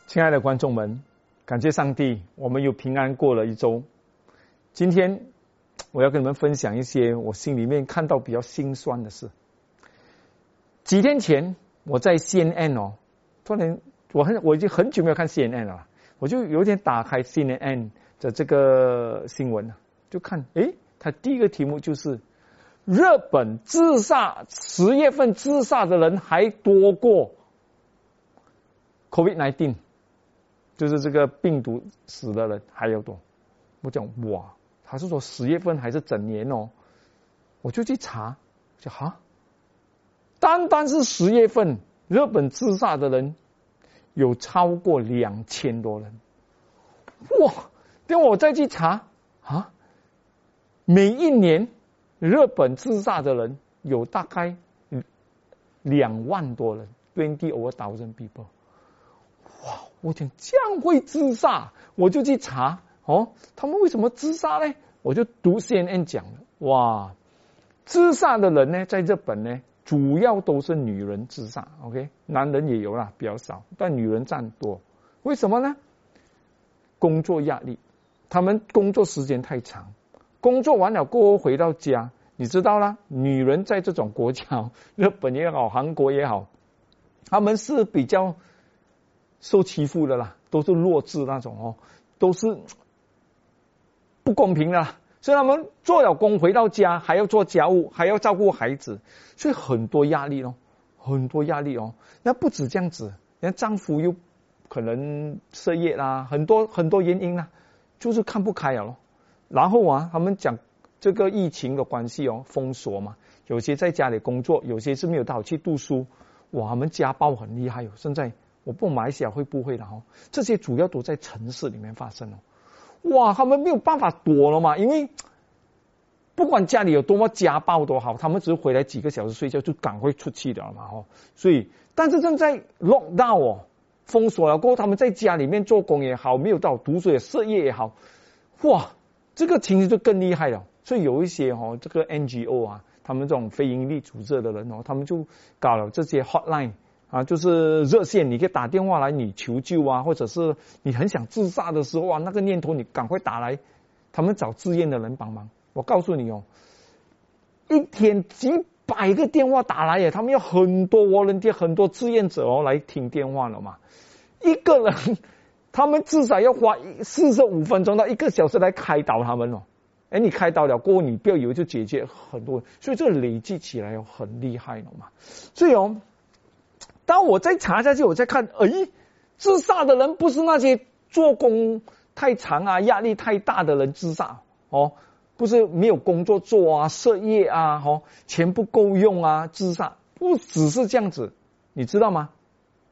亲爱的观众们，感谢上帝，我们又平安过了一周。今天我要跟你们分享一些我心里面看到比较心酸的事。几天前我在 CNN 突然我已经很久没有看 CNN 了，我就有点打开 CNN 的这个新闻，就看它第一个题目就是日本自杀10月份自杀的人还多过 COVID-19， 就是这个病毒死的人还要多。我讲哇，他是说10月份还是整年我就去查，单单是10月份日本自杀的人有超过2000多人。哇！等我再去查每一年日本自杀的人有大概2万多人 ，20 over 1000 people。哇！我讲这样会自杀，我就去查他们为什么自杀呢？我就读 CNN 讲了，哇，自杀的人呢，在日本呢，主要都是女人自杀 ，OK， 男人也有啦，比较少，但女人占多。为什么呢？工作压力，他们工作时间太长，工作完了过后回到家，你知道啦，女人在这种国家，日本也好，韩国也好，他们是比较受欺负的啦，都是弱智那种都是不公平的啦。所以他们做了工回到家还要做家务，还要照顾孩子，所以很多压力很多压力那不止这样子，人家丈夫又可能失业啦，很多原因啦，就是看不开了然后他们讲这个疫情的关系封锁嘛，有些在家里工作，有些是没有到去读书，哇，他们家暴很厉害现在我不马来西亚会不会的这些主要都在城市里面发生哇，他们没有办法躲了嘛，因为不管家里有多么家暴都好，他们只是回来几个小时睡觉就赶快出去了嘛所以但是正在 lockdown封锁了过后，他们在家里面做工也好，没有到读书也失业也好，哇，这个情形就更厉害了。所以有一些这个 NGO 他们这种非营利组织的人他们就搞了这些 hotline就是热线，你可以打电话来你求救或者是你很想自杀的时候那个念头你赶快打来，他们找志愿的人帮忙。我告诉你一天几百个电话打来耶，他们有很多volunteer，很多志愿者来听电话了嘛。一个人他们至少要花45分钟到1个小时来开导他们你开导了过后，你不要以为就解决很多，所以这个累积起来很厉害了嘛。所以当我再查下去，我再看，自杀的人不是那些做工太长压力太大的人自杀不是没有工作做失业钱不够用自杀，不只是这样子，你知道吗？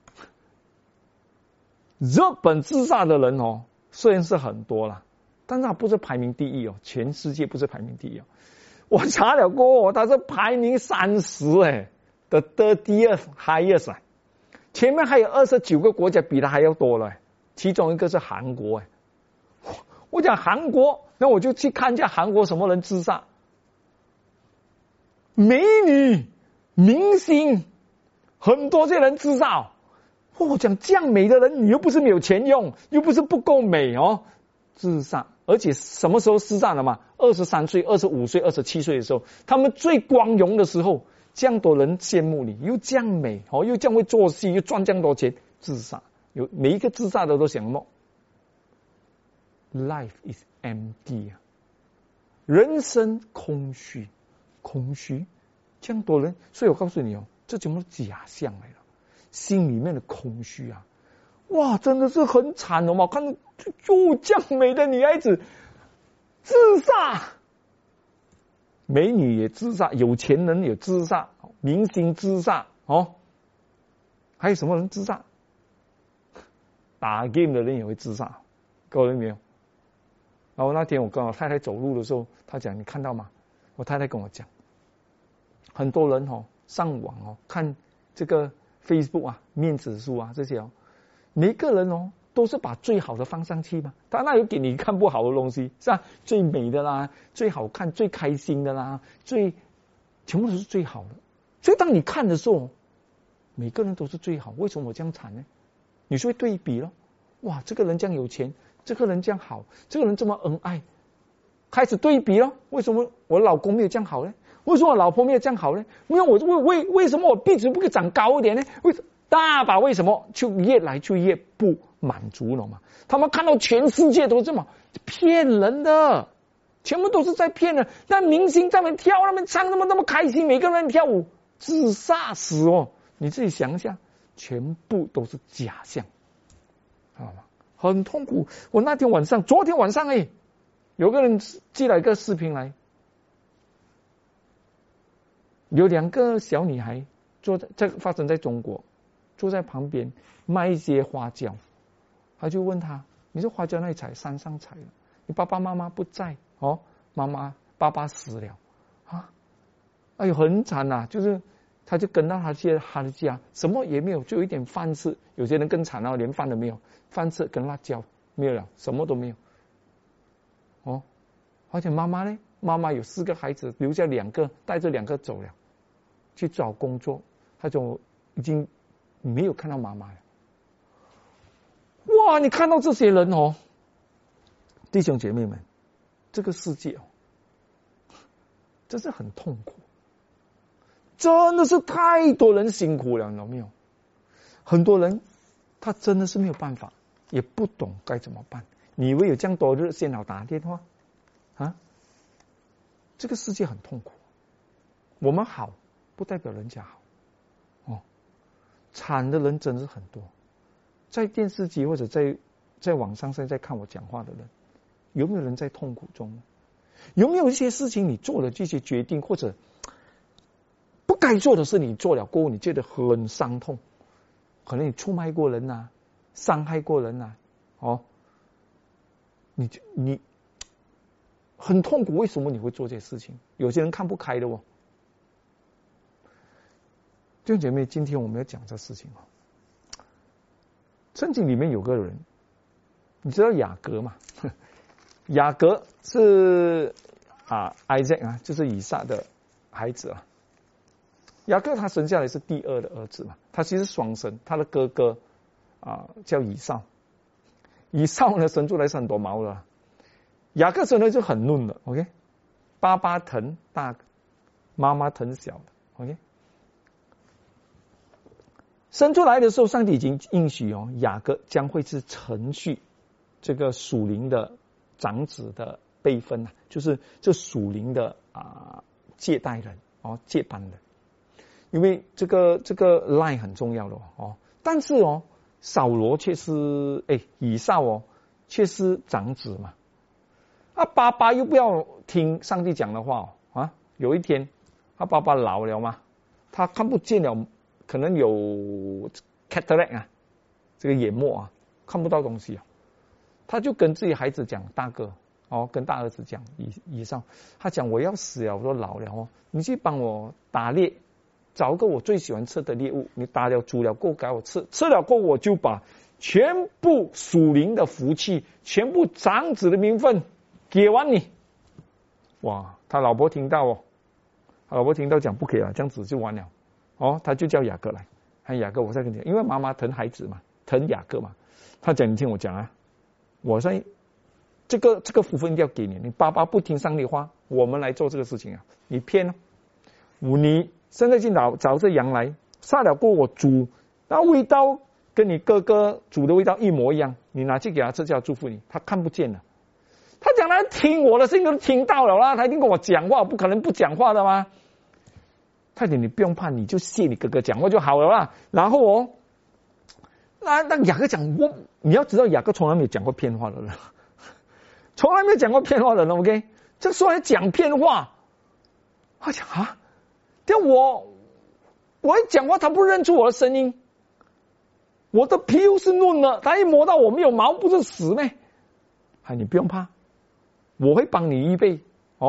日本自杀的人虽然是很多啦，但是他不是排名第一全世界不是排名第一我查了过后，他是排名30的 30th highest前面还有29个国家比他还要多了其中一个是韩国我讲韩国，那我就去看一下韩国什么人自杀，美女明星很多这人自杀我讲这样美的人，你又不是没有钱用，又不是不够美自杀，而且什么时候自杀的嘛？23岁、25岁、27岁的时候，他们最光荣的时候，这样多人羡慕你，又这样美又这样会做戏，又赚这样多钱，自杀。有每一个自杀的都想梦 ，life is empty 人生空虚，这样多人，所以我告诉你这全部是假象来了。心里面的空虚哇，真的是很惨嘛！看到这样美的女孩子自杀，美女也自杀，有钱人也自杀，明星自杀还有什么人自杀？打 game 的人也会自杀，各位没有？然后那天我跟我太太走路的时候，她讲你看到吗？我太太跟我讲，很多人上网看这个Facebook 面子书这些每个人都是把最好的放上去嘛，他那有给你看不好的东西是吧？最美的啦，最好看最开心的啦，全部都是最好的。所以当你看的时候，每个人都是最好，为什么我这样惨呢？你是会对比咯， 哇，这个人这样有钱，这个人这样好，这个人这么恩爱，开始对比了。为什么我老公没有这样好呢？为什么我老婆没有这样好呢？没有我为什么我鼻子不可以长高一点呢？大把为什么就越来就越不满足了嘛？他们看到全世界都这么骗人的，全部都是在骗人。但明星在那边跳，他们唱那么开心，每个人跳舞，自杀死哦！你自己想一下，全部都是假象，好吗？很痛苦。我那天晚上，昨天晚上有个人寄来一个视频来，有2个小女孩坐在发生在中国，坐在旁边卖一些花椒。他就问他：“你这花椒那里采？山上采了。你爸爸妈妈不在哦，爸爸死了啊！哎呦，很惨呐！就是他就跟到他的家，什么也没有，就有一点饭吃。有些人更惨了，连饭都没有，饭吃跟辣椒没有了，什么都没有。哦，而且妈妈呢？妈妈有4个孩子，留下2个，带着2个走了，去找工作，他就已经没有看到妈妈了。哇！你看到这些人哦，弟兄姐妹们，这个世界哦，真是很痛苦，真的是太多人辛苦了，有没有？很多人他真的是没有办法，也不懂该怎么办。你以为有这样多热线好打电话啊？这个世界很痛苦，我们好不代表人家好哦，惨的人真是很多。在电视机或者在网上在看我讲话的人，有没有人在痛苦中？有没有一些事情你做了这些决定，或者不该做的事你做了过后，你觉得很伤痛？可能你出卖过人啊，伤害过人啊，哦，你很痛苦，为什么你会做这些事情？有些人看不开的哦。弟兄姐妹，今天我们要讲这事情哦。圣经里面有个人，你知道雅各吗？雅各是Isaac 啊，就是以撒的孩子啊。雅各他生下来是第2的儿子嘛，他其实双生，他的哥哥叫以扫，以扫呢生出来是很多毛的，雅各生的就很嫩的 ，OK， 爸爸疼大的，妈妈疼小的 ，OK。生出来的时候，上帝已经应许雅各将会是承续这个属灵的长子的辈分啊，就是这属灵的接代人接班人。因为这个 line 很重要的但是扫罗却是以扫却是长子嘛，爸爸又不要听上帝讲的话有一天他爸爸老了嘛，他看不见了。可能有 cataract 这个眼膜看不到东西他就跟自己孩子讲，大哥跟大儿子讲以扫，他讲我要死了，我说老了你去帮我打猎，找个我最喜欢吃的猎物，你打了煮了过给我吃，吃了过我就把全部属灵的福气，全部长子的名分给完你。哇，他老婆听到他老婆听到讲不可以了，这样子就完了。他就叫雅各来，喊雅各，我再跟你讲，因为妈妈疼孩子嘛，疼雅各嘛，他讲你听我讲我说这个福分一定要给你，你爸爸不听上帝话，我们来做这个事情你骗你现在去找这羊来，杀了过我煮，那味道跟你哥哥煮的味道一模一样，你拿去给他吃，叫祝福你，他看不见了。他讲他听我的声音都听到了啦，他一定跟我讲话，不可能不讲话的吗？快点，你不用怕，你就谢你哥哥讲话就好了啦。然后那雅各讲你要知道雅各从来没有讲过骗话的人，从来没有讲过骗话的人 ，OK？ 这时候还讲骗话，他讲但我一讲话他不认出我的声音，我的皮肤是嫩的，他一摸到我没有毛不是死咩？你不用怕，我会帮你预备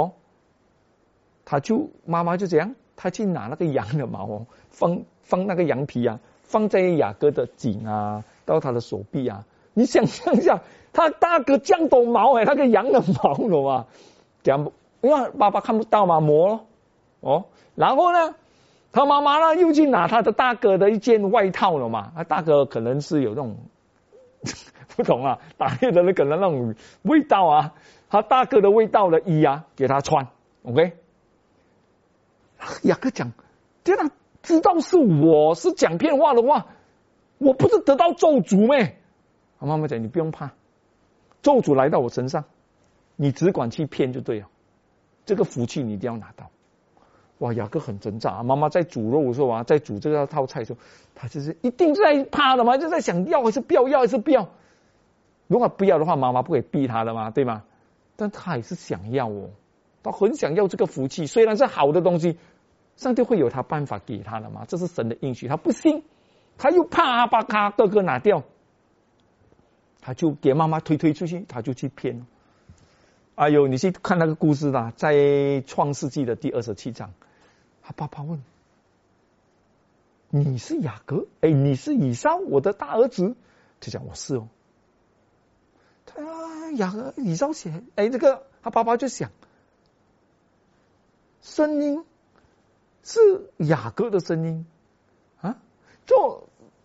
妈妈就这样。他去拿那个羊的毛放那个羊皮放在雅各的颈到他的手臂你想象一下，他大哥这样多毛那个羊的毛了嘛，这样因为爸爸看不到嘛，磨然后呢，他妈妈呢又去拿他的大哥的一件外套了嘛，他大哥可能是有那种不同啊，打猎的那个人那种味道啊，他大哥的味道的衣啊，给他穿 ，OK。雅各讲，既然知道是我是讲骗话的话，我不是得到咒诅咩？妈妈讲，你不用怕，咒诅来到我身上，你只管去骗就对了，这个福气你一定要拿到。哇，雅各很挣扎，妈妈在煮肉的时候啊，在煮这个套菜的时候，他就是一定在怕的嘛，就在想要还是不要，要还是不要。如果不要的话，妈妈不会逼他的嘛，对吗？但他还是想要哦，他很想要这个福气，虽然是好的东西，上帝会有他办法给他的嘛，这是神的应许。他不信，他又怕把他哥哥拿掉，他就给妈妈推出去，他就去骗。哎呦，你去看那个故事啦，在创世纪的第27章，他爸爸问：“你是雅各？哎，你是以扫，我的大儿子？”就讲我是哦。他以扫写，哎，这个他爸爸就想，声音是雅各的声音啊，这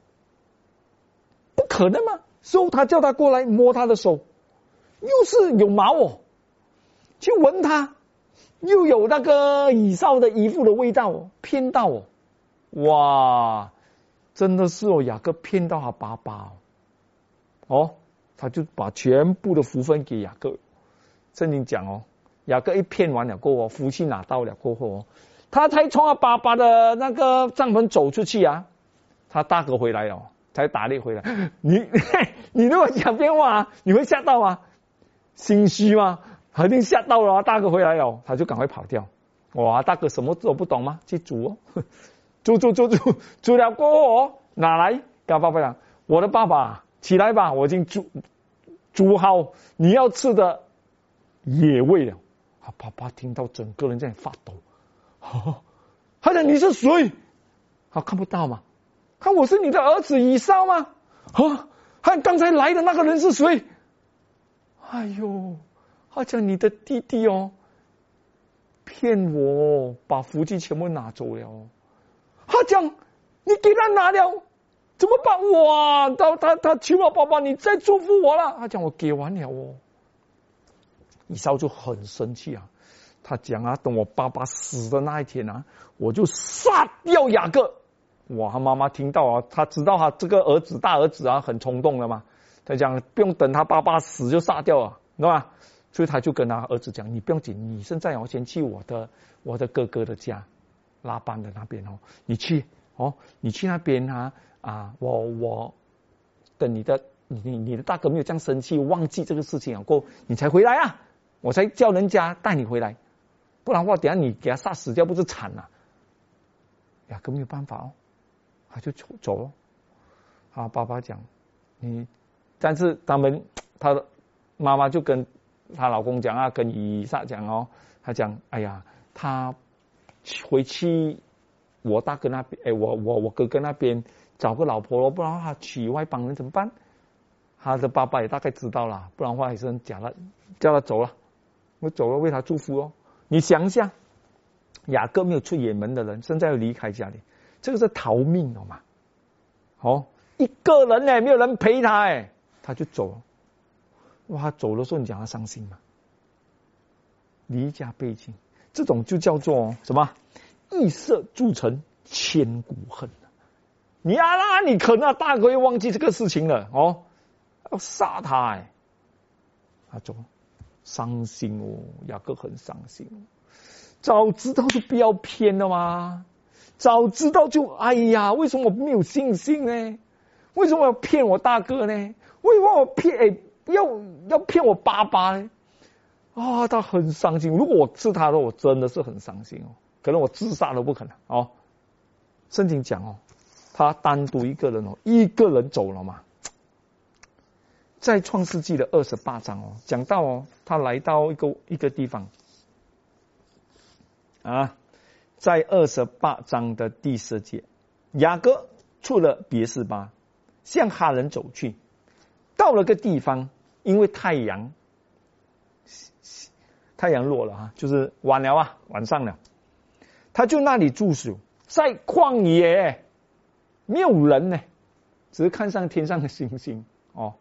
不可能吗？所以他叫他过来摸他的手，又是有毛哦。去闻它，又有那个以扫的衣服的味道哦，骗到哦，哇，真的是哦，雅各骗到他爸爸哦，他就把全部的福分给雅各。圣经讲哦，雅各一骗完了过后，福气拿到了过后哦，他才从他爸爸的那个帐篷走出去啊，他大哥回来了，才打猎回来。你如果讲骗话，你会吓到吗？心虚吗？肯定吓到了，大哥回来了，他就赶快跑掉。哇，大哥什么都不懂吗？去煮哦，煮了过后哦，拿来跟爸爸讲，我的爸爸起来吧，我已经煮好你要吃的野味了。爸爸听到整个人在发抖，他讲你是谁？他看不到吗？看我是你的儿子以扫吗？看刚才来的那个人是谁？哎呦！他讲你的弟弟哦，骗我，把福气全部拿走了。他讲你给他拿了，怎么办？哇，他求我爸爸，你再祝福我了。他讲我给完了哦。以扫就很生气啊，他讲啊，等我爸爸死的那一天啊，我就杀掉雅各。哇，他妈妈听到啊，他知道他这个儿子大儿子啊很冲动了嘛，他讲不用等他爸爸死就杀掉了，懂吗？所以他就跟他儿子讲，你不用紧，你现在先去我的哥哥的家，拉班的那边哦，你去那边我等你的大哥没有这样生气，忘记这个事情过后，你才回来啊，我才叫人家带你回来，不然的话等下你给他杀死掉不是惨了？雅各没有办法哦，他就走了。他爸爸讲但是他的妈妈就跟她老公讲啊，跟以撒讲哦，他讲，哎呀，他回去我大哥那边，我哥哥那边找个老婆咯，不然他娶外邦人怎么办？他的爸爸也大概知道了，不然的话也是叫他走了，我走了为他祝福哦。你想一下，雅各没有出远门的人，现在要离开家里，这个是逃命了嘛？一个人没有人陪他他就走了。哇，他走的时候你讲他伤心吗？离家背井，这种就叫做什么？羿射铸成千古恨。你可能大哥又忘记这个事情了哦，要杀他他走，伤心哦，雅各很伤心。早知道就不要骗了嘛，早知道就哎呀，为什么我没有信心呢？为什么要骗我大哥呢？为什么我要骗我爸爸呢？他很伤心。如果我是他的，我真的是很伤心哦，可能我自杀都不可能哦。圣经讲他单独一个人走了嘛。在创世纪的28章讲到他来到一个地方在28章的第10节，雅各出了别是巴，向哈人走去，到了个地方，因为太阳落了就是晚了晚上了，他就那里住宿，在旷野没有人呢，只是看上天上的星星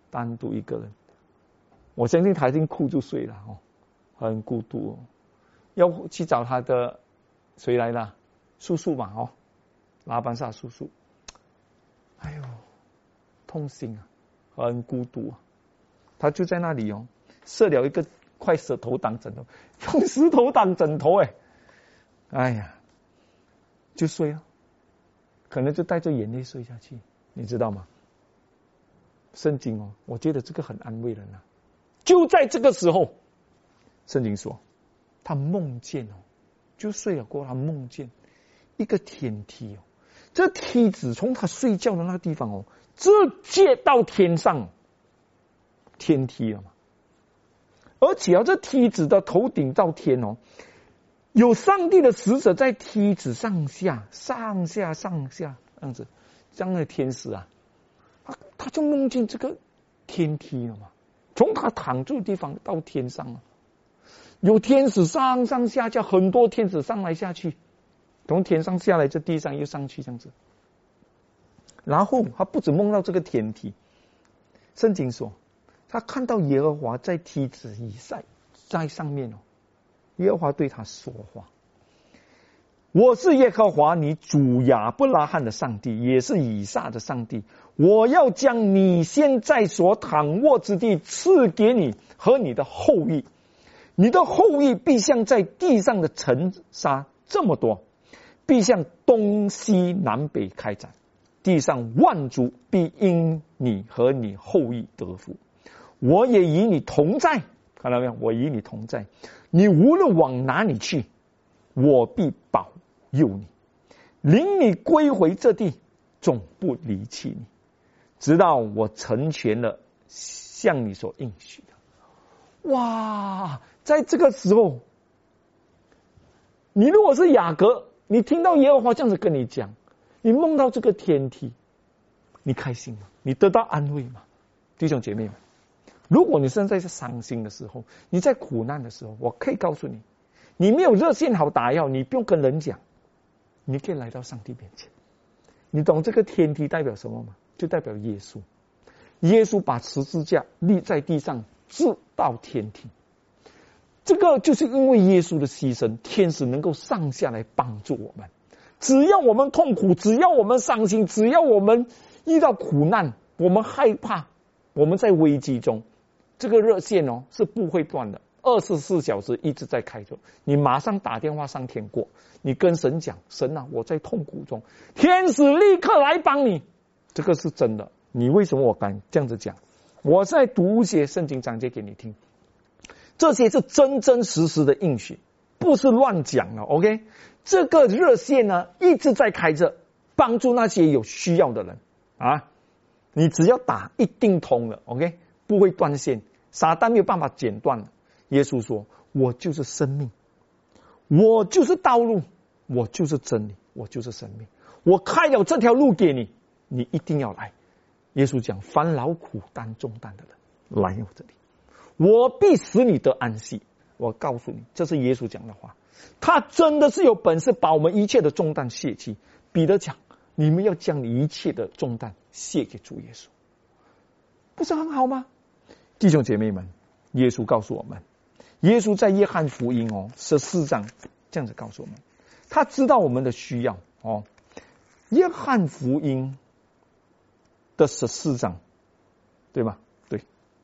单独一个人。我相信他已经哭就睡了哦，很孤独哦。要去找他的谁来了？叔叔嘛哦，拉班萨叔叔。哎呦，痛心啊，很孤独啊。他就在那里哦，设了一个块石头当枕头，用石头当枕头哎呀，就睡了，可能就带着眼泪睡下去，你知道吗？圣经哦，我觉得这个很安慰人啊。就在这个时候，圣经说他梦见哦，就睡了过后，他梦见一个天梯哦，这梯子从他睡觉的那个地方哦，直接到天上，天梯了嘛。而且这梯子的头顶到天哦，有上帝的使者在梯子上下这样子，这样的天使啊，他就梦见这个天梯了嘛，从他躺住的地方到天上啊，有天使上下，很多天使上来下去，从天上下来，这地上又上去这样子。然后他不止梦到这个天梯，圣经说他看到耶和华在梯子以在上面哦，耶和华对他说话：我是耶和华你主亚伯拉罕的上帝，也是以撒的上帝。我要将你现在所躺卧之地赐给你和你的后裔，你的后裔必像在地上的尘沙这么多，必向东西南北开展，地上万族必因你和你后裔得福。我也与你同在，看到没有？我与你同在，你无论往哪里去，我必保佑你，领你归回这地，总不离弃你，直到我成全了向你所应许的。哇，在这个时候，你如果是雅各，你听到耶和华这样子跟你讲，你梦到这个天梯，你开心吗？你得到安慰吗？弟兄姐妹们，如果你现在是伤心的时候，你在苦难的时候，我可以告诉你，你没有热线好打药，你不用跟人讲，你可以来到上帝面前。你懂这个天梯代表什么吗？就代表耶稣。耶稣把十字架立在地上，直到天梯。这个就是因为耶稣的牺牲，天使能够上下来帮助我们。只要我们痛苦，只要我们伤心，只要我们遇到苦难，我们害怕，我们在危机中，这个热线哦是不会断的，24小时一直在开着。你马上打电话上天国，你跟神讲：神啊，我在痛苦中，天使立刻来帮你。这个是真的。你为什么我敢这样子讲？我在读一些圣经章节给你听，这些是真真实实的应许，不是乱讲了。OK， 这个热线呢一直在开着，帮助那些有需要的人啊。你只要打一定通了 ，OK， 不会断线，撒旦没有办法剪断了。耶稣说：我就是生命，我就是道路，我就是真理，我就是生命。我开了这条路给你，你一定要来。耶稣讲：凡劳苦担重担的人来我这里，我必使你得安息。我告诉你，这是耶稣讲的话，他真的是有本事把我们一切的重担卸去。彼得讲：你们要将你一切的重担卸给主耶稣，不是很好吗？弟兄姐妹们，耶稣告诉我们，耶稣在约翰福音14章这样子告诉我们，他知道我们的需要哦。约翰福音的14章，对吧？对。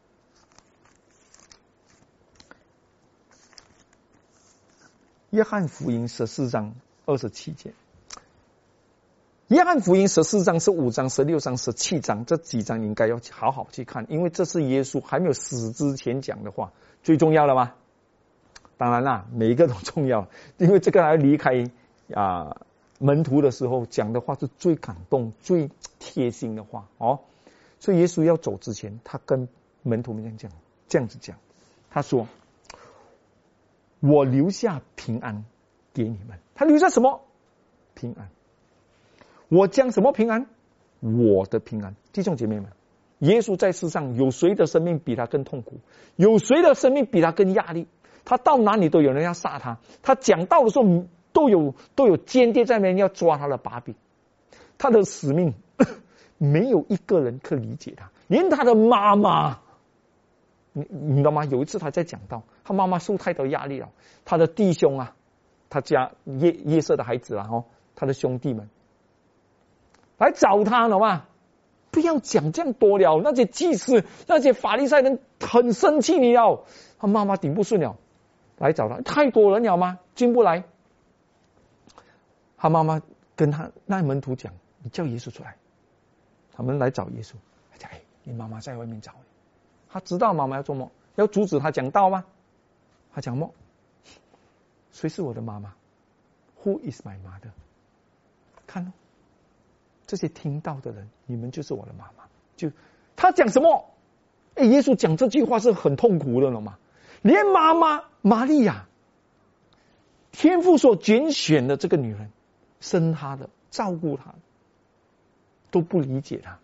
约翰福音14章27节。约翰福音14章、15章、16章、17章，这几章应该要好好去看，因为这是耶稣还没有死之前讲的话，最重要的吗？当然啦，每一个都重要，因为这个还要离开门徒的时候讲的话是最感动、最贴心的话哦。所以耶稣要走之前，他跟门徒们这样子讲，他说：我留下平安给你们。他留下什么？平安。我将什么平安？我的平安。弟兄姐妹们，耶稣在世上，有谁的生命比他更痛苦？有谁的生命比他更压力？他到哪里都有人要杀他，他讲道的时候都有间谍在那边要抓他的把柄。他的使命没有一个人可理解他，连他的妈妈，你知道吗？有一次他在讲到，他妈妈受太多压力了，他的弟兄啊，他家约瑟的孩子啊，他的兄弟们来找他了嘛。不要讲这样多了，那些祭司、那些法利赛人很生气你了，他妈妈顶不顺了，来找他，太多人了吗？进不来。他妈妈跟他那门徒讲：“你叫耶稣出来。”他们来找耶稣，他讲：“你妈妈在外面找你。”他知道妈妈要做梦，要阻止他讲道吗？他讲梦，谁是我的妈妈 ？Who is my mother？ 看哦。这些听到的人，你们就是我的妈妈。就他讲什么？耶稣讲这句话是很痛苦的了嘛？连妈妈玛利亚，天父所拣选的这个女人，生他的、照顾他的，都不理解他。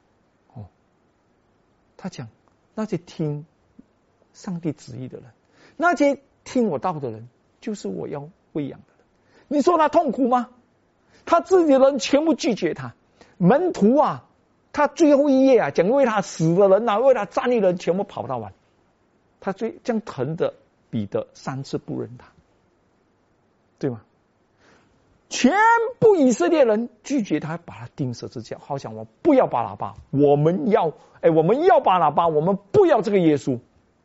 他讲那些听上帝旨意的人，那些听我道的人，就是我要喂养的人。你说他痛苦吗？他自己的人全部拒绝他。门徒啊，他最后一页啊，讲为他死的人啊，为他站立的人全部跑到完，他这样疼的彼得3次不认他，对吗？全部以色列人拒绝他，把他钉十字架，好像我不要巴拿巴，我们要巴拿巴，我们不要这个耶稣。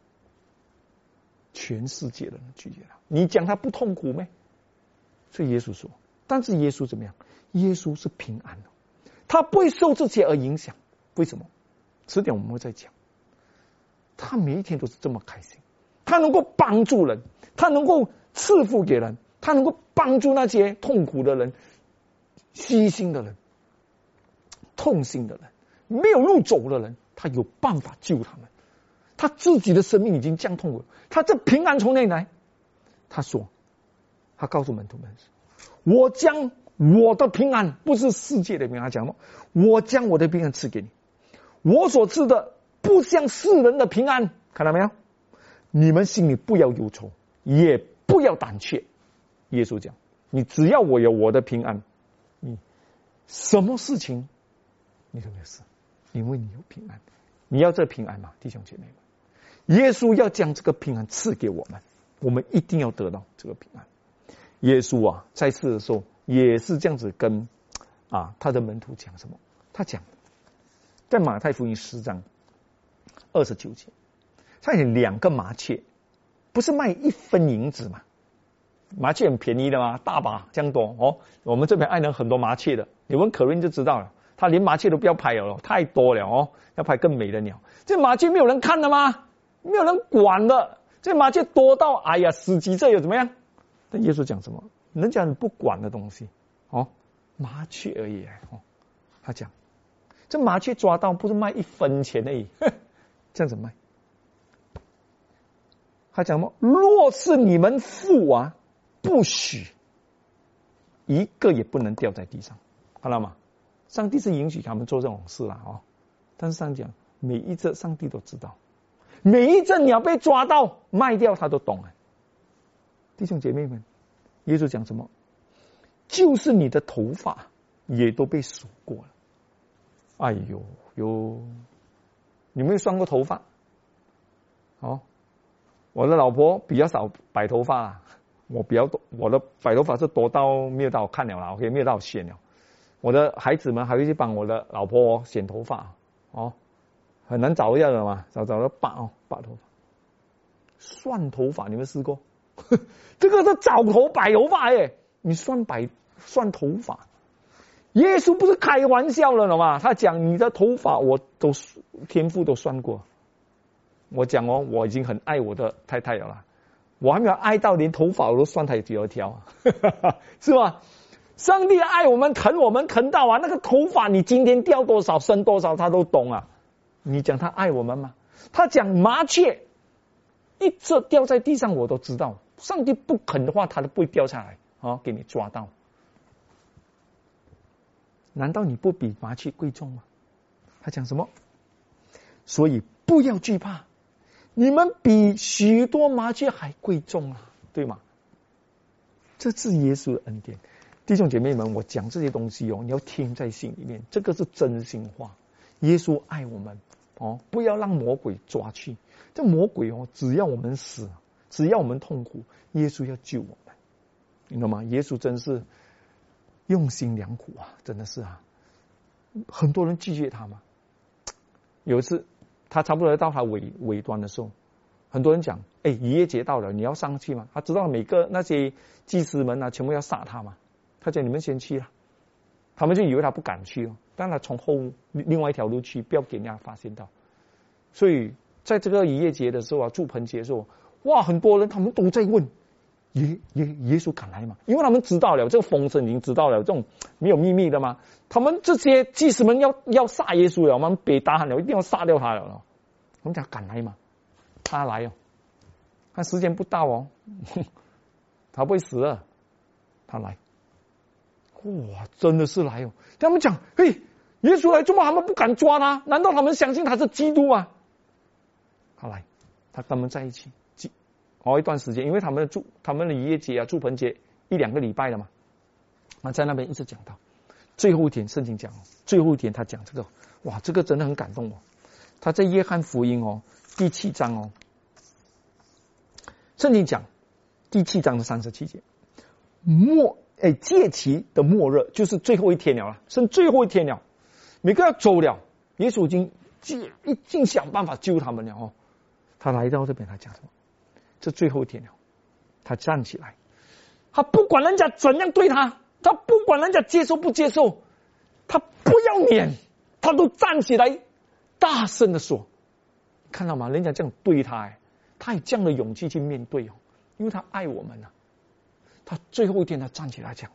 全世界的人拒绝他，你讲他不痛苦吗？所以耶稣说，但是耶稣怎么样？耶稣是平安的。他不会受这些而影响，为什么？迟点我们会再讲。他每一天都是这么开心，他能够帮助人，他能够赐福给人，他能够帮助那些痛苦的人、虚心的人、痛心的人、没有路走的人，他有办法救他们。他自己的生命已经这样痛苦，他这平安从哪里来？他说，他告诉门徒们，我将我的平安，不是世界的平安，他讲我将我的平安赐给你，我所赐的不像世人的平安，看到没有？你们心里不要忧愁，也不要胆怯。耶稣讲，你只要我有我的平安，你什么事情你都没有事，因为你有平安。你要这平安吗，弟兄姐妹们？耶稣要将这个平安赐给我们，我们一定要得到这个平安。耶稣啊，在世的时候也是这样子跟他的门徒讲什么？他讲在马太福音10章29节，他有2个麻雀，不是卖1分银子嘛？麻雀很便宜的嘛，大把这样多我们这边爱人很多麻雀的，你问可润就知道了，他连麻雀都不要拍了，太多了要拍更美的鸟。这麻雀没有人看的吗？没有人管的，这麻雀多到10几只又怎么样？但耶稣讲什么？人家不管的东西麻雀而已他讲这麻雀抓到不是卖1分钱而已，这样子卖。他讲什么？若是你们父不许一个也不能掉在地上，看到吗？上帝是允许他们做这种事啦但是上帝讲每一只上帝都知道，每一只鸟被抓到卖掉他都懂弟兄姐妹们，耶稣讲什么？就是你的头发也都被数过了。哎呦，你没有算过头发？我的老婆比较少白头发啦，我的白头发是多到没有到好看了啦，OK， 没有到好显了。我的孩子们还会去帮我的老婆剪头发很难找一下的嘛，找到拔头发。算头发，你们试过？这个是找白头发你算头发？耶稣不是开玩笑了嘛？他讲你的头发我都天父都算过。我讲我已经很爱我的太太了啦，我还没有爱到连头发我都算他有几条是吧？上帝爱我们疼到那个头发你今天掉多少生多少他都懂你讲他爱我们吗？他讲麻雀一只掉在地上我都知道，上帝不肯的话他都不会掉下来给你抓到。难道你不比麻雀贵重吗？他讲什么？所以不要惧怕，你们比许多麻雀还贵重对吗？这是耶稣的恩典。弟兄姐妹们，我讲这些东西你要听在心里面，这个是真心话。 耶稣爱我们哦，不要让魔鬼抓去。这魔鬼哦，只要我们死，只要我们痛苦，耶稣要救我们，你懂吗？耶稣真是用心良苦啊，真的是啊。很多人拒绝他嘛。有一次，他差不多到他尾端的时候，很多人讲：“哎，逾越节到了，你要上去吗？”他知道每个那些祭司们啊，全部要杀他嘛。他讲：“你们先去啦。”他们就以为他不敢去了，但他从后另外一条路去，不要给人家发现到。所以在这个逾越节的时候啊，住棚节的时候，哇，很多人他们都在问：耶稣敢来吗？因为他们知道了，这个风声已经知道了，这种没有秘密的嘛。他们这些祭司们要杀耶稣了，我们被打喊了，一定要杀掉他了。我们讲敢来吗？他来哦，他时间不到哦，他不会死了，他来。哇，真的是来哦！他们讲，嘿，耶稣来，怎么他们不敢抓他？难道他们相信他是基督吗？他来，他跟他们在一起，一段时间，因为他们的逾越节啊，住棚节1-2个礼拜了嘛，在那边一直讲到最后一天，圣经讲，最后一天他讲这个，哇，这个真的很感动哦。他在约翰福音哦第7章哦，圣经讲第7章的37节，节期的末日就是最后一天了，剩最后一天了，每个要走了，耶稣已经想办法救他们了哦。他来到这边，他讲什么？这最后一天了，他站起来，他不管人家怎样对他，他不管人家接受不接受，他不要脸，他都站起来，大声的说，看到吗？人家这样对他，他有这样的勇气去面对哦，因为他爱我们啊。他最后一天，他站起来讲，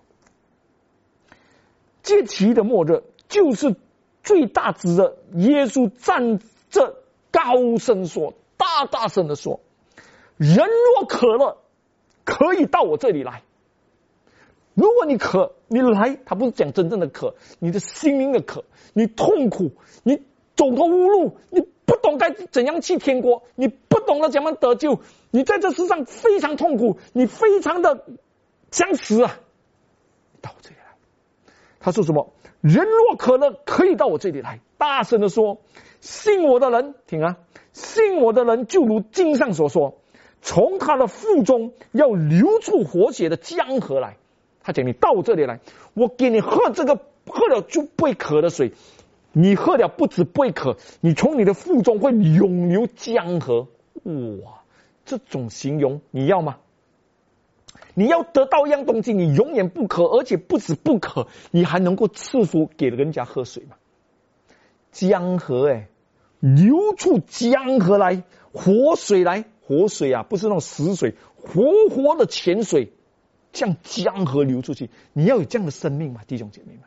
节期的末日就是最大之日。耶稣站着高声说，大声的说，人若渴了，可以到我这里来。如果你渴，你来，他不是讲真正的渴，你的心灵的渴，你痛苦，你走投无路，你不懂该怎样去天国，你不懂得怎样得救，你在这世上非常痛苦，你非常的想死啊，到我这里来。他说什么？人若渴了，可以到我这里来。大声的说，信我的人，听啊，信我的人就如经上所说，从他的腹中要流出活血的江河来。他讲，你到我这里来，我给你喝这个喝了就不会渴的水，你喝了不止不会渴，你从你的腹中会涌流江河。哇，这种形容你要吗？你要得到一样东西，你永远不渴，而且不止不渴，你还能够赐福给人家喝水吗？江河流出江河来，活水来，活水啊，不是那种死水，活的泉水，像江河流出去。你要有这样的生命吗，弟兄姐妹们？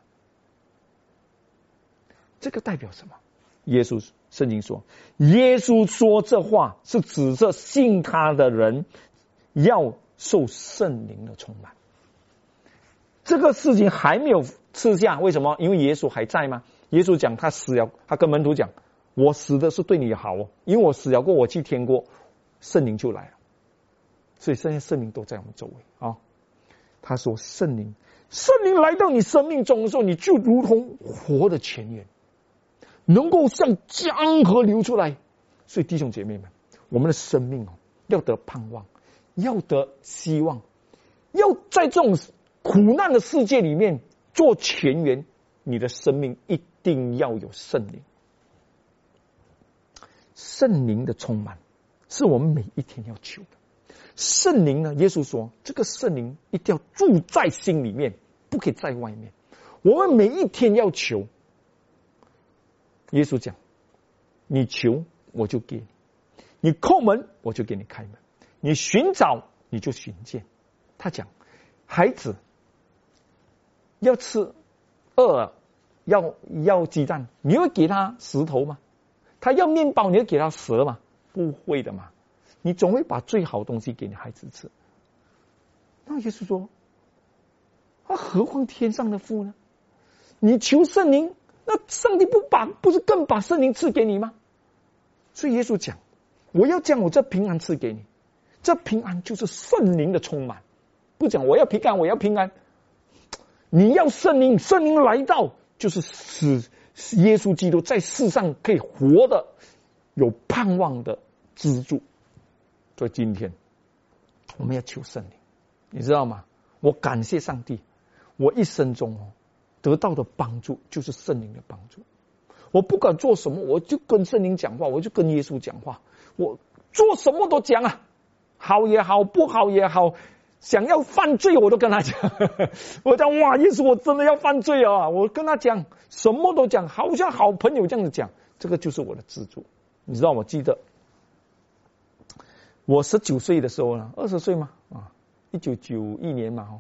这个代表什么？圣经说，耶稣说这话是指着信他的人要受圣灵的充满。这个事情还没有吃下，为什么？因为耶稣还在吗？耶稣讲他死了，他跟门徒讲，我死的是对你好哦，因为我死了过，我去天国，圣灵就来了。所以现在圣灵都在我们周围啊。他说圣灵来到你生命中的时候，你就如同活的泉源，能够像江河流出来。所以弟兄姐妹们，我们的生命要得盼望，要得希望，要在这种苦难的世界里面做泉源，你的生命一定要有圣灵。圣灵的充满是我们每一天要求的。圣灵呢，耶稣说这个圣灵一定要住在心里面，不可以在外面。我们每一天要求。耶稣讲，你求我就给你，你叩门我就给你开门，你寻找你就寻见。他讲，孩子要吃饿要鸡蛋，你会给他石头吗？他要面包，你会给他蛇吗？不会的嘛，你总会把最好的东西给你孩子吃。那耶稣说，何况天上的父呢？你求圣灵，那上帝不是更把圣灵赐给你吗？所以耶稣讲，我要将我这平安赐给你。这平安就是圣灵的充满，不讲我要平安，我要平安。你要圣灵，圣灵来到就是使耶稣基督在世上可以活的有盼望的支柱。所以今天我们要求圣灵，你知道吗？我感谢上帝，我一生中得到的帮助就是圣灵的帮助。我不管做什么，我就跟圣灵讲话，我就跟耶稣讲话，我做什么都讲啊，好也好，不好也好，想要犯罪我都跟他讲。我讲哇，耶稣，我真的要犯罪啊！我跟他讲，什么都讲，好像好朋友这样子讲，这个就是我的支柱。你知道，我记得我19岁的时候呢，20岁嘛，1991年嘛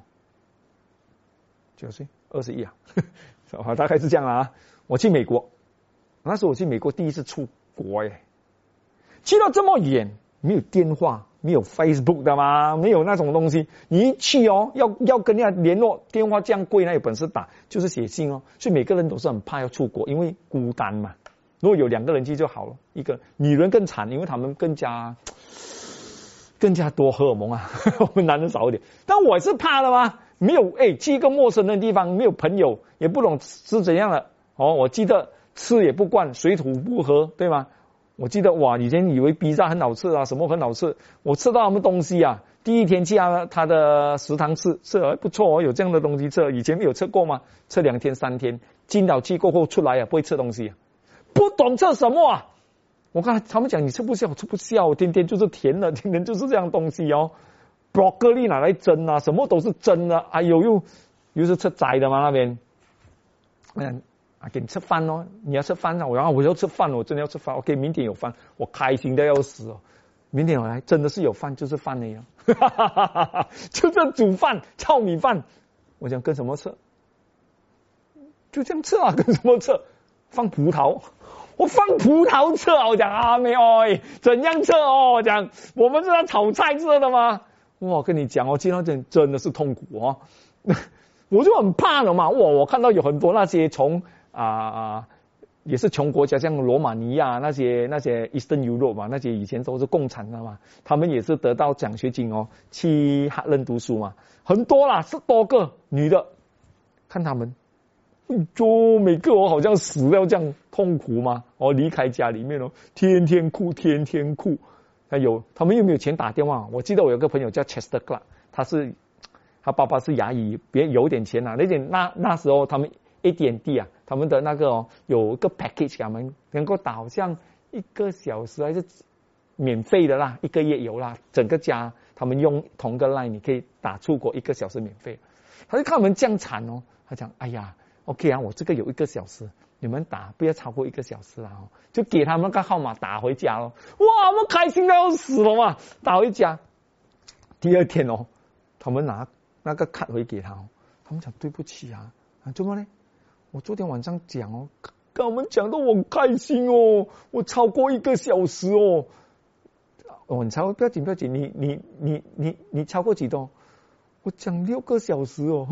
，9岁21啊，大概是这样啊。我去美国，那时候我去美国第一次出国耶，去到这么远，没有电话，没有 Facebook 的嘛，没有那种东西。你一去要跟人家联络，电话这样贵，那有本事打，就是写信哦。所以每个人都是很怕要出国，因为孤单嘛。如果有2个人去就好了，一个女人更惨，因为他们更加多荷尔蒙啊，我们男人少一点。但我是怕的嘛，没有去一个陌生的地方，没有朋友，也不懂是怎样的我记得吃也不惯，水土不合，对吗？我记得哇，以前以为披萨很好吃啊，什么很好吃，我吃到什么东西啊？第一天去他的食堂吃还不错有这样的东西吃，以前没有吃过吗？吃2天3天，进到去过后出来不会吃东西不懂吃什么啊？我看他们讲你吃不消，吃不消，天天就是甜的，天天就是这样东西broccoli 拿来蒸啊，什么都是蒸的，哎呦又是吃斋的嘛那边，给你吃饭你要吃饭我要吃饭，我真的要吃饭。OK， 明天有饭，我开心的要死明天我来真的是有饭，就是饭那样，就是煮饭，糙米饭。我讲跟什么吃？就这样吃啊，跟什么吃？放葡萄，我放葡萄吃我讲没有怎样吃我讲我们是要炒菜吃的吗？我跟你讲今天真的是痛苦我就很怕了嘛。我看到有很多那些从也是穷国家，像罗马尼亚那些 Eastern Europe 嘛，那些以前都是共产的嘛，他们也是得到奖学金去哈伦读书嘛，很多啦，10多个女的，看他们，每个好像死要这样痛苦嘛，离开家里面天天哭，他们又没有钱打电话。我记得我有个朋友叫 Chester Clark， 他爸爸是牙医，别有点钱那时候他们 AT&T 他们的那个有一个 package 他们能够打好像1个小时还是免费的啦，1个月有啦，整个家他们用同个 line 你可以打出国1个小时免费。他就看我们这样惨他讲哎呀 OK 我这个有1个小时，你们打不要超过1个小时就给他们个号码打回家哇，我们开心的要死了嘛，打回家。第二天他们拿那个卡回给他他们讲对不起怎么呢？我昨天晚上讲跟我们讲到我很开心我超过1个小时你超过不要紧，你超过几多？我讲6个小时6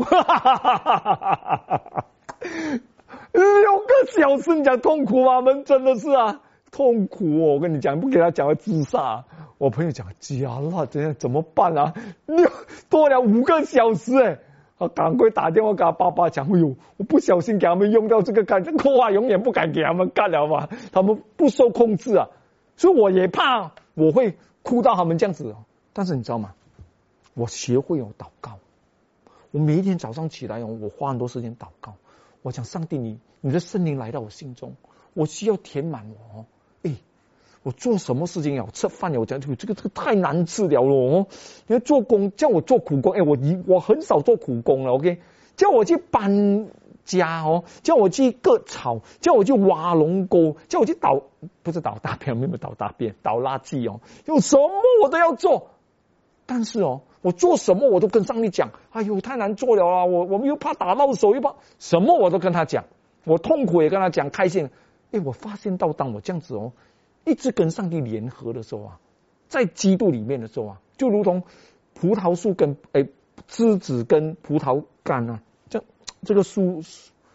个小时你讲痛苦吗？我们真的是痛苦我跟你讲，不给他讲要自杀。我朋友讲假了，怎么办多了5个小时赶快打电话给他爸爸讲，我不小心给他们用到这个干，这话永远不敢给他们干了嘛，他们不受控制所以我也怕我会哭到他们这样子但是你知道吗？我学会祷告，我每一天早上起来我花很多时间祷告，我讲上帝你的圣灵来到我心中，我需要填满我我做什么事情吃饭我讲这个太难吃了因为做工叫我做苦工我很少做苦工了 OK， 叫我去搬家叫我去割草，叫我去挖龙沟，叫我去不是倒大便，没有倒大便，倒垃圾有什么我都要做。但是我做什么我都跟上帝讲，哎呦太难做了我们又怕打到手，又怕什么我都跟他讲，我痛苦也跟他讲，开心我发现到当我这样子一直跟上帝联合的时候在基督里面的时候就如同葡萄树跟枝子跟葡萄干这个树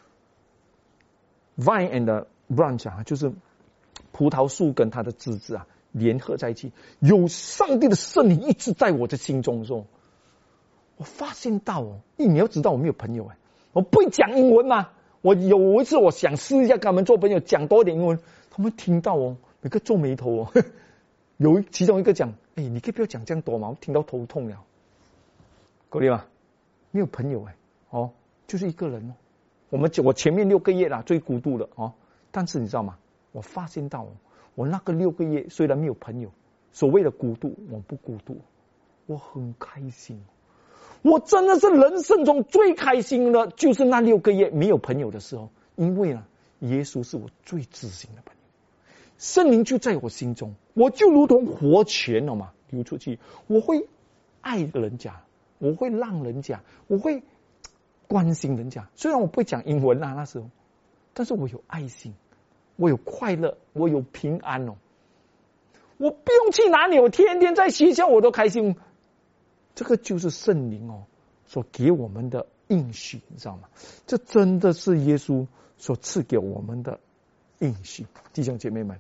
vine and branch 就是葡萄树跟它的枝子联合在一起，有上帝的圣灵一直在我的心中的时候，我发现到你要知道我没有朋友我不会讲英文嘛， 我有一次我想试一下跟他们做朋友，讲多点英文，他们听到哦，每个皱眉头哦。其中一个讲，你可以不要讲这样多嘛，我听到头痛了。够了吗？没有朋友就是一个人哦。我前面6个月啦最孤独了哦，但是你知道吗？我发现到我那个6个月虽然没有朋友，所谓的孤独我不孤独，我很开心。我真的是人生中最开心的，就是那6个月没有朋友的时候，因为呢，耶稣是我最知心的朋友，圣灵就在我心中，我就如同活泉了嘛，流出去，我会爱人家，我会让人家，我会关心人家。虽然我不会讲英文那时候，但是我有爱心，我有快乐，我有平安哦。我不用去哪里，我天天在学校我都开心。这个就是圣灵所给我们的应许，你知道吗？这真的是耶稣所赐给我们的应许，弟兄姐妹们。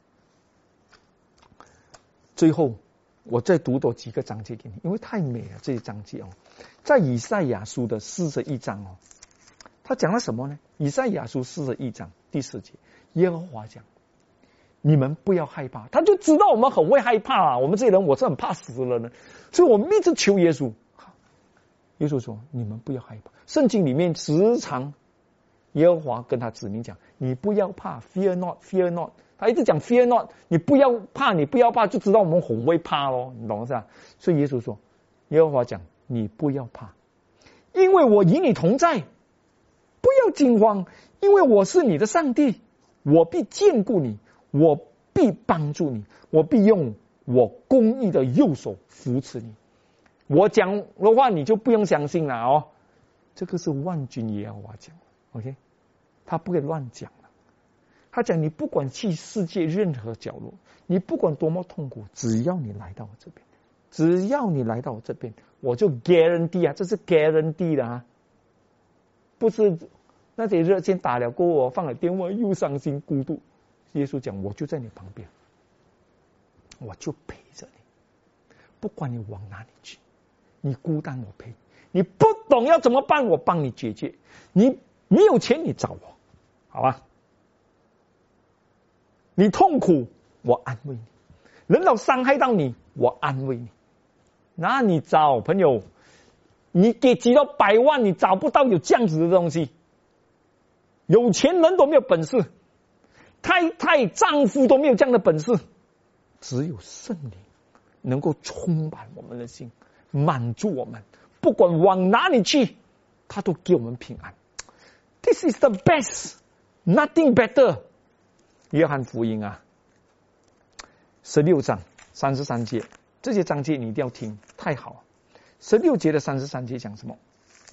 最后我再读多几个章节给你，因为太美了这些章节在以赛亚书的41章他讲了什么呢？以赛亚书41章第4节，耶和华讲，你们不要害怕。他就知道我们很会害怕我们这些人我是很怕死了呢，所以我们一直求耶稣。耶稣说你们不要害怕。圣经里面时常耶和华跟他指明讲，你不要怕 ，fear not fear not。他一直讲 fear not， 你不要怕，你不要怕，就知道我们很会怕咯，你懂是吧？所以耶稣说，耶和华讲你不要怕，因为我与你同在，不要惊慌，因为我是你的上帝，我必眷顾你，我必帮助你，我必用我公义的右手扶持你。我讲的话你就不用相信了这个是万军耶和华讲 ，OK， 他不会乱讲的。他讲你不管去世界任何角落，你不管多么痛苦，只要你来到我这边，只要你来到我这边，我就 guarantee 这是 guarantee 的不是那些热线打了过后放了电话又伤心孤独。耶稣讲我就在你旁边，我就陪着你，不管你往哪里去，你孤单我陪你，你不懂要怎么办我帮你解决，你没有钱你找我，好吧？你痛苦我安慰你，人老伤害到你我安慰你。那你找朋友，你给几多百万你找不到有这样子的东西，有钱人都没有本事，太太丈夫都没有这样的本事，只有圣灵能够充满我们的心，满足我们，不管往哪里去他都给我们平安。 This is the best, nothing better。 约翰福音16章33节，这些章节你一定要听，太好。16节的33节讲什么？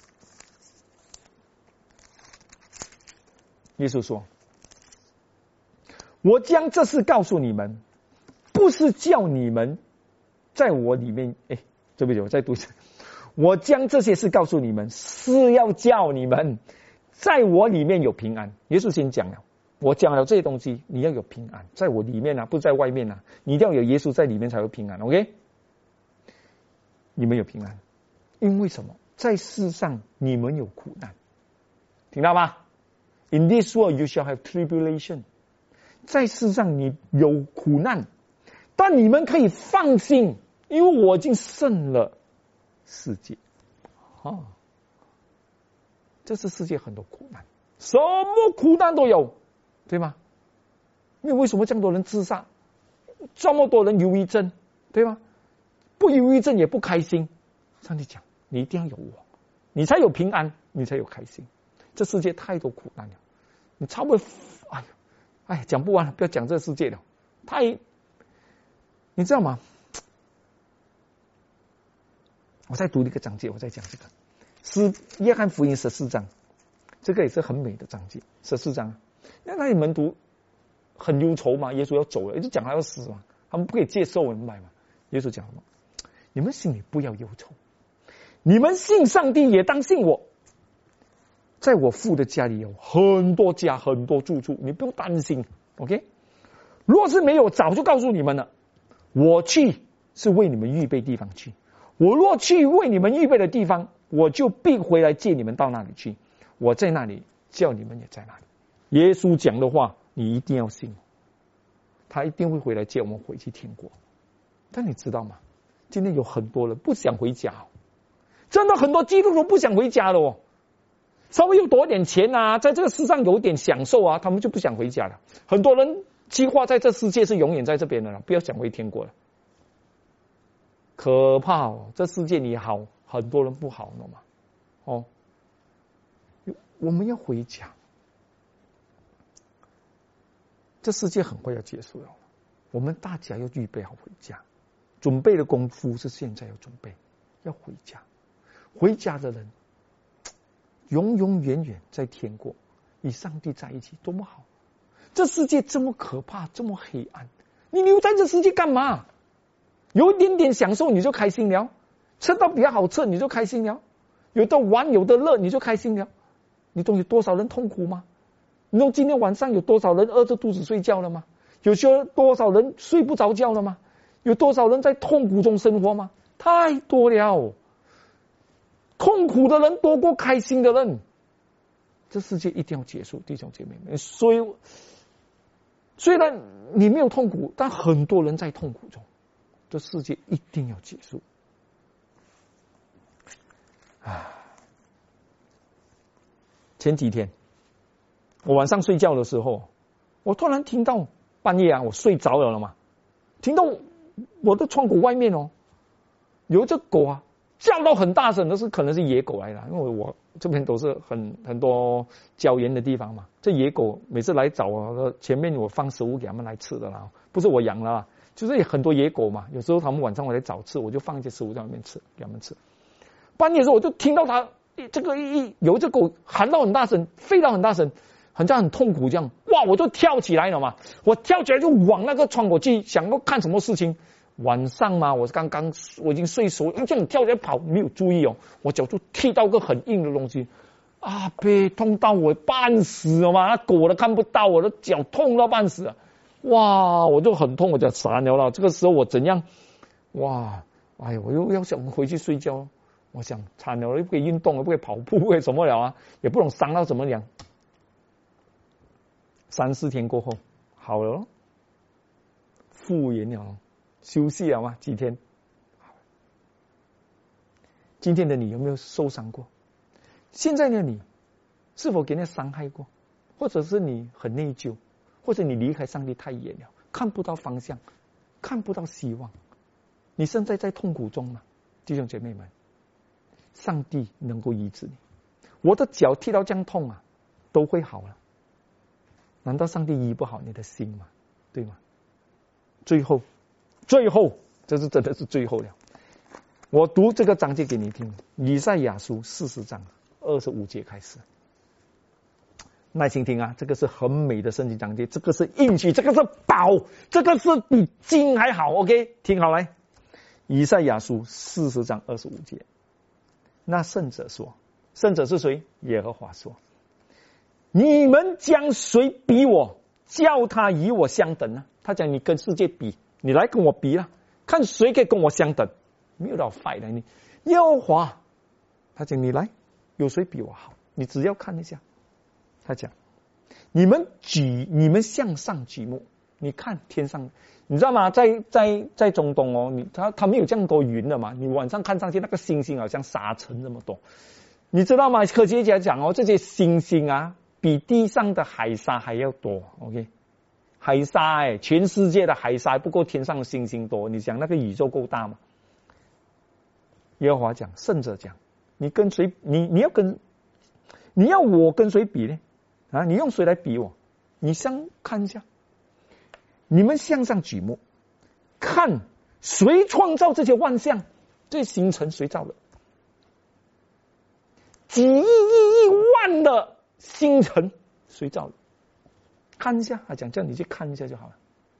耶稣说，我将这事告诉你们，不是叫你们在我里面，对不起，我再读一次，我将这些事告诉你们，是要叫你们在我里面有平安。耶稣先讲了，我讲了这些东西，你要有平安，在我里面不是在外面你一定要有耶稣在里面才有平安 ，OK？ 你们有平安，因为什么？在世上你们有苦难，听到吗？ In this world you shall have tribulation。 在世上你有苦难，但你们可以放心，因为我已经胜了世界。这是世界很多苦难，什么苦难都有，对吗？因为为什么这么多人自杀，这么多人忧郁症，对吗？不忧郁症也不开心。上帝讲，你一定要有我，你才有平安，你才有开心。这世界太多苦难了，你差不多，讲不完了，不要讲这个世界了，你知道吗？我再读一个章节，我再讲这个，是约翰福音14章，这个也是很美的章节，14章。那里门徒很忧愁嘛，耶稣要走了，一直讲他要死嘛，他们不可以接受，明白吗？耶稣讲什么？你们心里不要忧愁，你们信上帝也当信我，在我父的家里有很多家，很多住处，你不用担心 ，OK？ 若是没有，早就告诉你们了。我去是为你们预备地方去，我若去为你们预备的地方，我就必回来接你们到那里去。我在那里， 叫你们也在那里。耶稣讲的话，你一定要信，他一定会回来接我们回去天国。但你知道吗？今天有很多人不想回家，真的很多基督徒不想回家了哦。稍微有多点钱啊，在这个世上有点享受啊，他们就不想回家了。很多人计划在这世界是永远在这边的了，不要想回天国了。可怕哦！这世界你好，很多人不好了嘛。哦，我们要回家。这世界很快要结束了，我们大家要预备好回家。准备的功夫是现在要准备，要回家。回家的人永永远远在天国与上帝在一起，多么好！这世界这么可怕，这么黑暗，你留在这世界干嘛？有一点点享受你就开心了，吃到比较好吃你就开心了，有的玩有的乐你就开心了。你懂有多少人痛苦吗？你懂今天晚上有多少人饿着肚子睡觉了吗？有些多少人睡不着觉了吗？有多少人在痛苦中生活吗？太多了。痛苦的人多过开心的人，这世界一定要结束，弟兄姐妹们。虽然你没有痛苦，但很多人在痛苦中，这世界一定要结束。前几天我晚上睡觉的时候，我突然听到半夜啊，我睡着了嘛，听到我的窗户外面哦，有一只狗啊叫到很大声，那是可能是野狗来的，因为我这边都是很多椒盐的地方嘛。这野狗每次来找我，前面我放食物给他们来吃的啦，不是我养的啦，就是很多野狗嘛。有时候他们晚上我来找吃，我就放一些食物在外面吃，给他们吃。半夜的时候我就听到它有一只狗喊到很大声，吠到很大声，好像很痛苦这样。哇！我就跳起来了嘛，我跳起来就往那个窗口去，想要看什么事情。晚上嘛，我已经睡熟，这样跳起来跑，没有注意哦，我脚就踢到个很硬的东西，啊，被痛到我半死了嘛，那狗我都看不到，我的脚痛到半死了，哇，我就很痛，我就傻了。这个时候我怎样？哇，哎呀，我又要想回去睡觉，我想惨了，又不可以运动，又不可以跑步，不可以什么了啊，也不能伤到怎么样。3-4天过后，好了，复原了。休息了吗？几天？今天的你有没有受伤过？现在的你是否给人伤害过？或者是你很内疚，或者你离开上帝太远了，看不到方向，看不到希望？你现在在痛苦中吗？弟兄姐妹们，上帝能够医治你。我的脚踢到这样痛啊，都会好了。难道上帝医不好你的心吗？对吗？最后，这是真的是最后了。我读这个章节给你听，以赛亚书40章25节开始。耐心听啊，这个是很美的圣经章节，这个是应许，这个是宝，这个是比金还好。OK， 听好来，以赛亚书40章25节。那圣者说，圣者是谁？耶和华说，你们将谁比我，叫他与我相等呢？他讲你跟世界比，你来跟我比啦，看谁可以跟我相等。没有到 fight 的你，耶和华，他讲你来，有谁比我好？你只要看一下。他讲，你们向上举目，你看天上，你知道吗？在中东哦，他没有这样多云的嘛，你晚上看上去那个星星好像沙尘那么多，你知道吗？科学家讲哦，这些星星啊，比地上的海沙还要多。OK。海沙全世界的海沙不够天上的星星多，你想那个宇宙够大吗？耶和华讲，圣者讲，你跟谁？你要我跟谁比呢？啊，你用谁来比我？你看一下，你们向上举目，看谁创造这些万象，这些星辰谁造的？几亿万的星辰谁造的？看一下，他讲叫你去看一下就好了。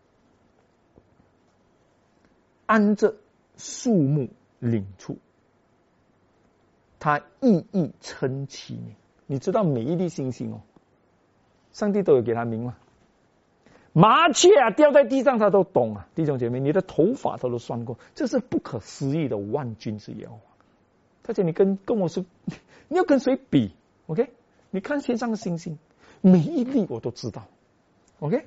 按着树木领处，他一一称其名。你知道每一粒星星哦，上帝都有给他名吗？麻雀啊掉在地上他都懂啊，弟兄姐妹，你的头发他都算过，这是不可思议的万军之耶和华。他讲你跟我说，你要跟谁比 ？OK， 你看天上的星星，每一粒我都知道。OK，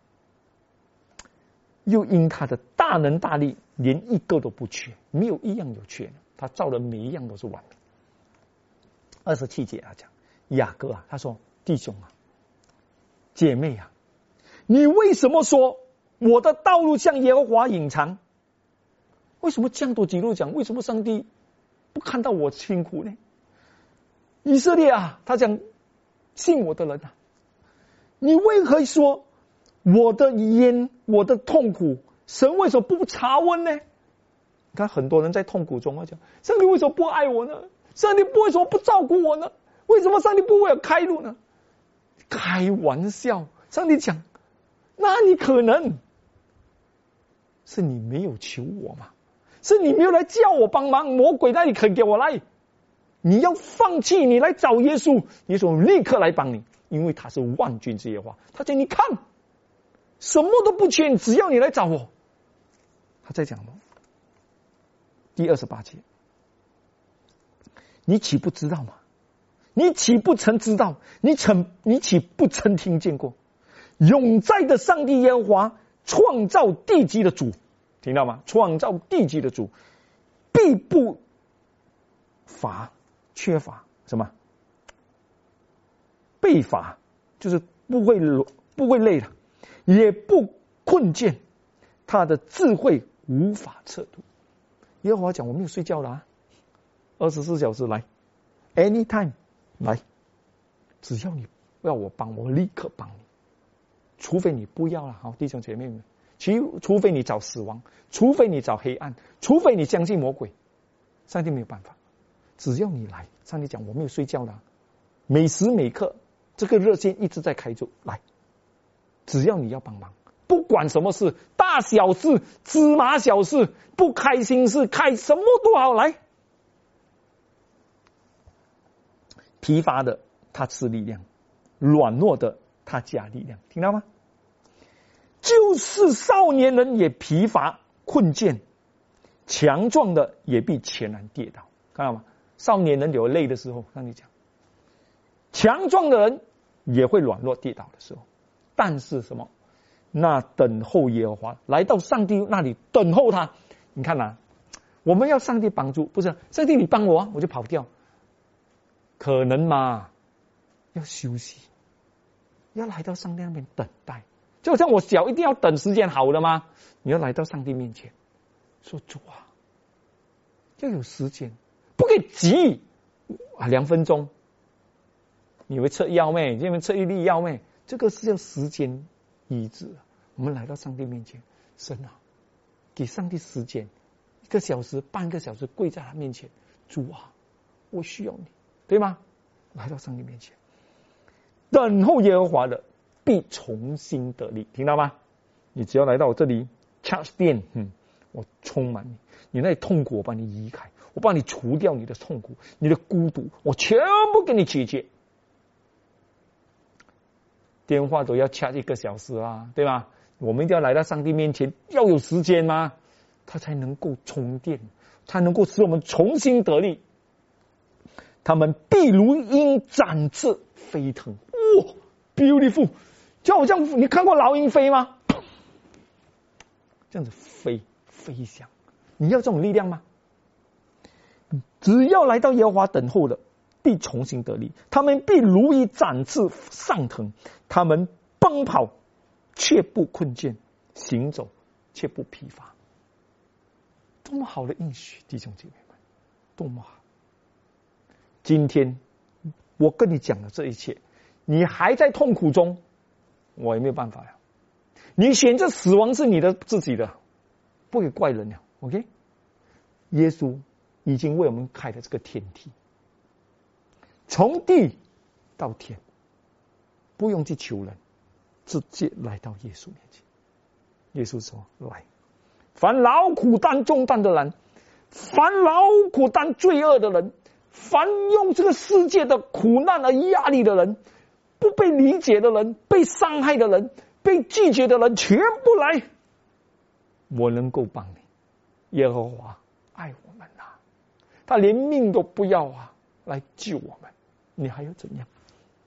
又因他的大能大力，连一个都不缺，没有一样有缺的。他造的每一样都是完美。27节他讲，雅各啊，他说：“弟兄啊，姐妹啊，你为什么说我的道路向耶和华隐藏？为什么这样多记录讲？为什么上帝不看到我辛苦呢？以色列啊，他讲信我的人啊，你为何说我的冤、我的痛苦，神为什么不查问呢？”你看很多人在痛苦中会讲，上帝为什么不爱我呢？上帝为什么不照顾我呢？为什么上帝不为我开路呢？开玩笑，上帝讲，那你可能是你没有求我嘛，是你没有来叫我帮忙，魔鬼那里肯给我来，你要放弃，你来找耶稣，耶稣立刻来帮你，因为他是万军之耶和华。他讲，你看什么都不缺，只要你来找我。他在讲第28节，你岂不知道吗？你岂不曾知道？你岂不曾听见过？永在的上帝耶和华，创造地基的主，听到吗？创造地基的主，必不缺乏什么？被乏，就是不会累的，也不困倦，他的智慧无法测度。耶和华讲，我没有睡觉了啊，24小时来 ，anytime 来，只要你要我帮，我立刻帮你，除非你不要了，好，弟兄姐妹们，除非你找死亡，除非你找黑暗，除非你相信魔鬼，上帝没有办法，只要你来，上帝讲我没有睡觉了，每时每刻这个热线一直在开着，来，只要你要帮忙。不管什么事，大小事、芝麻小事，不开心事，开什么都好来。疲乏的他赐力量，软弱的他加力量，听到吗？就是少年人也疲乏困倦，强壮的也必全然跌倒，看到吗？少年人有累的时候，让你讲，强壮的人也会软弱跌倒的时候，但是什么？那等候耶和华，来到上帝那里等候他。你看啊，我们要上帝帮助，不是上帝你帮我啊，我就跑掉，可能吗？要休息，要来到上帝那边等待。就像我脚一定要等时间好了吗？你要来到上帝面前，说主啊，要有时间，不可以急啊，2分钟，你会吃药咩？因为吃一粒药咩？这个是要时间医治。我们来到上帝面前，神啊，给上帝时间，1个小时、半个小时，跪在他面前，主啊，我需要你，对吗？来到上帝面前，等候耶和华的必重新得力，听到吗？你只要来到我这里 ，charge 电，我充满你，你那痛苦我帮你移开，我帮你除掉你的痛苦，你的孤独，我全部给你解决。电话都要掐1个小时啊，对吧？我们一定要来到上帝面前，要有时间吗？他才能够充电，才能够使我们重新得力。他们必如鹰展翅飞腾，哇 ，beautiful， 就好像你看过老鹰飞吗？这样子飞翔，你要这种力量吗？只要来到耶和华等候的，必重新得力。他们必如鹰展翅上腾，他们奔跑却不困倦，行走却不疲乏。多么好的应许，弟兄姐妹们，多么好！今天我跟你讲的这一切，你还在痛苦中，我也没有办法呀。你选择死亡是你的自己的，不可以怪人了。OK， 耶稣已经为我们开了这个天梯，从地到天，不用去求人，直接来到耶稣面前。耶稣说：“来，凡劳苦担重担的人，凡劳苦担罪恶的人，凡用这个世界的苦难而压力的人，不被理解的人，被伤害的人，被拒绝的人，全部来，我能够帮你。耶和华爱我们啊，他连命都不要啊，来救我们，你还要怎样？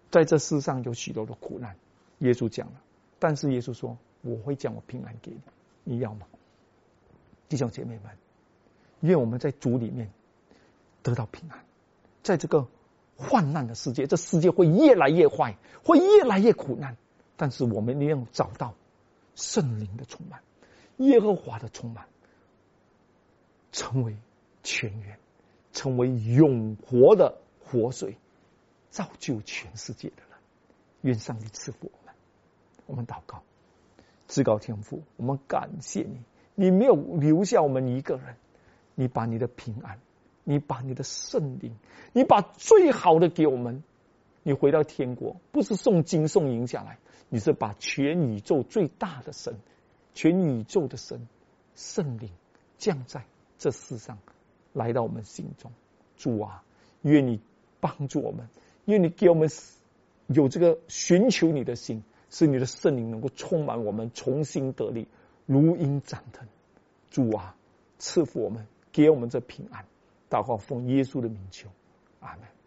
在这世上有许多的苦难，耶稣讲了，但是耶稣说我会将我平安给你，你要吗？弟兄姐妹们，愿我们在主里面得到平安。在这个患难的世界，这世界会越来越坏，会越来越苦难，但是我们一定要找到圣灵的充满，耶和华的充满，成为泉源，成为永活的活水，造就全世界的人。愿上帝赐福我们。我们祷告，至高天父，我们感谢你，你没有留下我们一个人，你把你的平安，你把你的圣灵，你把最好的给我们。你回到天国，不是送金送银下来，你是把全宇宙最大的神，全宇宙的神圣灵降在这世上，来到我们心中。主啊，愿你帮助我们，愿你给我们有这个寻求你的心，使你的圣灵能够充满我们，重新得力，如鹰展腾。主啊，赐福我们，给我们这平安。祷告奉耶稣的名求，阿们。